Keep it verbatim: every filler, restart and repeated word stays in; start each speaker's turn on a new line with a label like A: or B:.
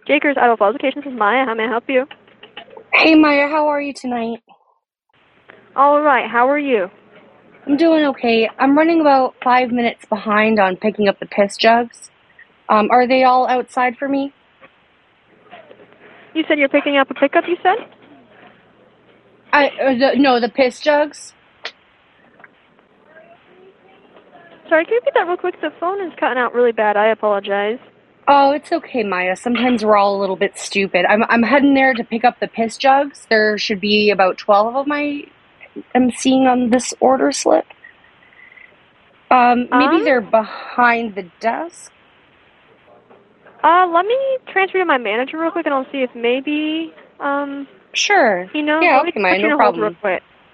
A: Jakers Idle Falls Location, this is Maya. How may I help you?
B: Hey Maya, how are you tonight?
A: All right, how are you?
B: I'm doing okay. I'm running about five minutes behind on picking up the piss jugs. Um, are they all outside for me?
A: You said you're picking up a pickup, you said?
B: I uh, the, no, the piss jugs.
A: Sorry, can you repeat that real quick? The phone is cutting out really bad. I apologize.
B: Oh, it's okay, Maya. Sometimes we're all a little bit stupid. I'm I'm heading there to pick up the piss jugs. There should be about twelve of them I am seeing on this order slip. Um, maybe
A: Um,
B: they're behind the desk.
A: uh, let me transfer to my manager real quick and I'll see if maybe, um,
B: Sure.
A: he knows.
B: Yeah,
A: Let me
B: okay, Maya,
A: put you
B: no
A: on hold real
B: problem.
A: quick.